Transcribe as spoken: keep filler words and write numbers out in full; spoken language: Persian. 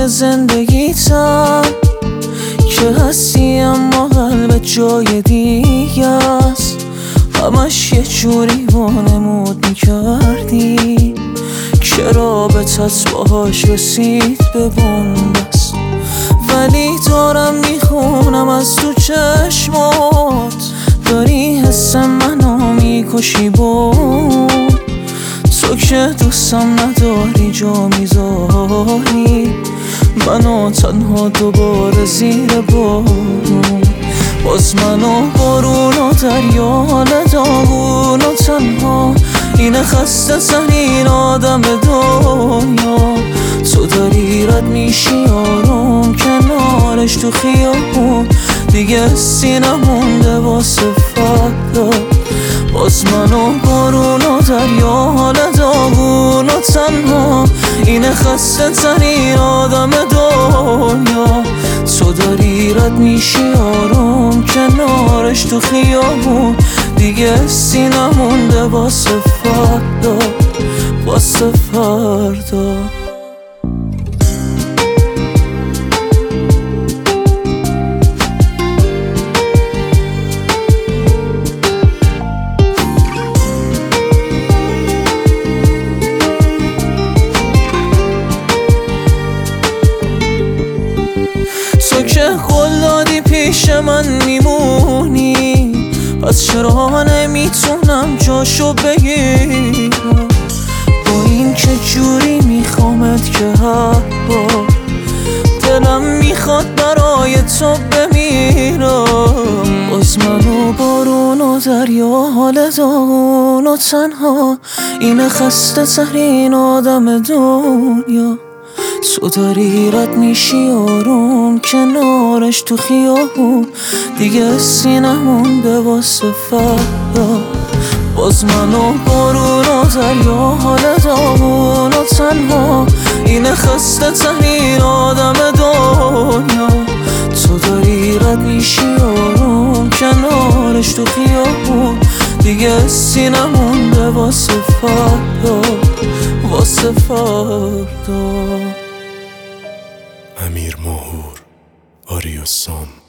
جای زندگیتم که هستی اما قلبت جای دیگه است. همش یه جوری وانمود میکردی که رابطت باهاش رسید به بنبست، ولی دارم میخونم از تو چشمات داری حس منو میکشی. بود تو که دوستم نداری جا میذاری منو تنها دوباره زیر بارون. باز منو بارون و دریا حال داغون و تنها اینه خسته ترین آدم دنیا. تو داری رد میشی آروم کنارش تو خیابون دیگه سینه مونده واسه فردا. باز منو بارون و دریا حال داغون و تنها اینه خسته ترین آدم دنیا. تو داری رد میشی آروم کنارش تو خیابون دیگه سینه مونده واسه فردا، واسه فردا. تو که قول دادی پیش من میمونی، پس چرا نمیتونم جاشو بگیرم؟ با این که جوری میخوامت که هر بار دلم میخواد برای تو بمیرم. باز منو بارون و دریا حال داغون و تنها اینه خسته ترین آدم دنیا. تو داری رد میشی آروم کنارش تو خیابون دیگه سینه مونده واسه فردا. باز منو بارون و دریا حال داغون و تنها اینه خسته ترین آدم دنیا. تو داری رد میشی آروم کنارش تو خیابون دیگه سینه مونده واسه فردا، واسه فردا. امیر ماهور، آریاسام.